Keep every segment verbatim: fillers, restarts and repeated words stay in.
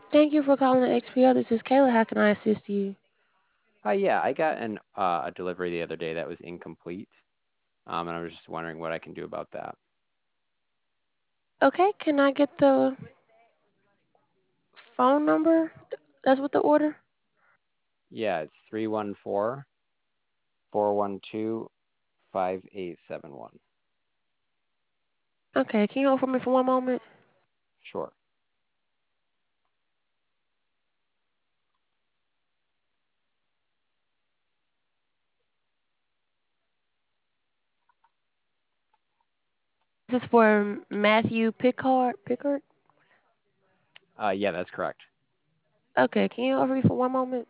Thank you for calling the X P O. This is Kayla. How can I assist you? Uh, yeah, I got an uh, a delivery the other day that was incomplete, um, and I was just wondering what I can do about that. Okay, can I get the phone number? That's what the order? Yeah, it's three one four, four one two, five eight seven one. Okay, can you hold for me for one moment? Sure. This is for Matthew Pickard. Pickard? Uh, yeah, that's correct. Okay, can you hold for me for one moment?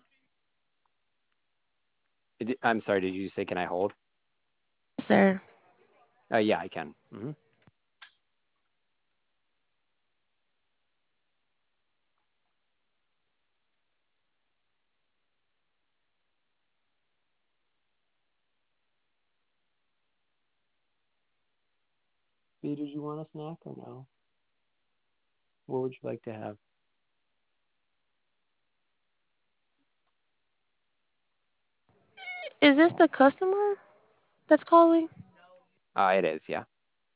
It- I'm sorry, did you say can I hold? Sir. Uh, yeah, I can. hmm B, did you want a snack or no? What would you like to have? Is this the customer that's calling? Uh, it is, yeah.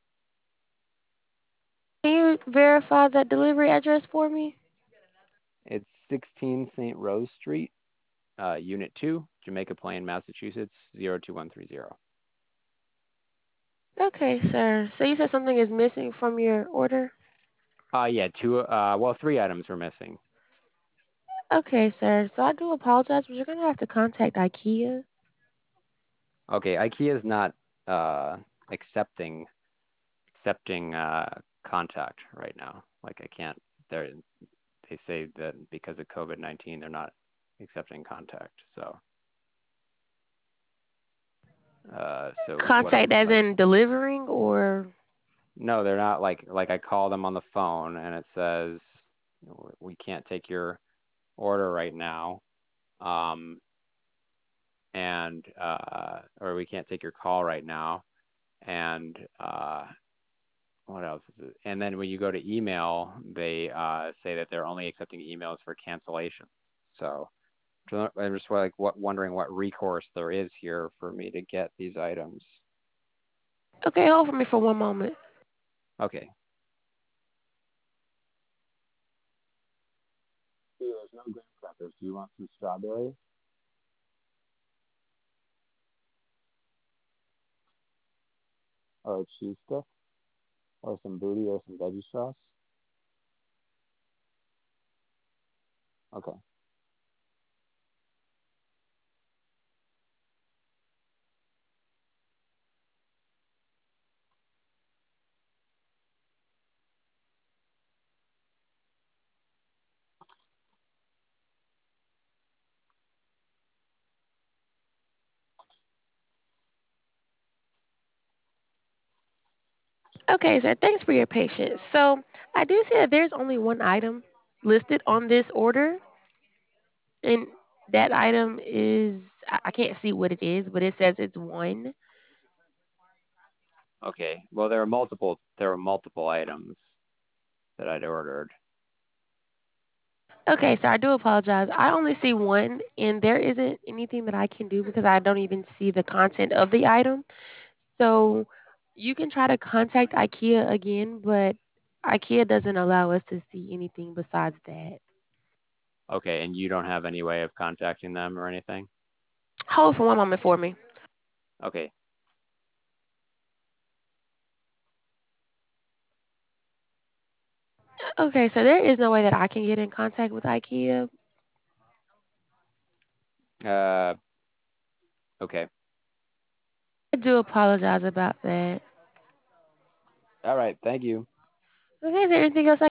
Can you verify that delivery address for me? It's sixteen Saint Rose Street, uh, Unit two, Jamaica Plain, Massachusetts, zero two one three zero. Okay, sir. So you said something is missing from your order? Uh, yeah, two, uh, well, three items were missing. Okay, sir. So I do apologize, but you're gonna have to contact IKEA. Okay, IKEA is not uh, accepting accepting uh, contact right now. Like I can't. They they say that because of COVID nineteen, they're not accepting contact. So uh, so what I Contact as like in delivering or no, they're not like like I call them on the phone and it says we can't take your order right now. Um, and uh, or we can't take your call right now. And uh, what else is it? And then when you go to email, they uh, say that they're only accepting emails for cancellation. So I'm just like what wondering what recourse there is here for me to get these items. okay, hold for me for one moment. Okay. There's no graham crackers. Do you want some strawberry or a cheese stick or some booty or some veggie sauce? Okay. Okay, sir, thanks for your patience. So I do see that there's only one item listed on this order, and that item is I I can't see what it is, but it says it's one. Okay. Well, there are multiple there are multiple items that I'd ordered. Okay, so I do apologize. I only see one, and there isn't anything that I can do because I don't even see the content of the item. So you can try to contact IKEA again, but IKEA doesn't allow us to see anything besides that. Okay, and you don't have any way of contacting them or anything? Hold for one moment for me. Okay. Okay, so there is no way that I can get in contact with IKEA. Uh, okay. I do apologize about that. All right. Thank you. Okay, is there anything else I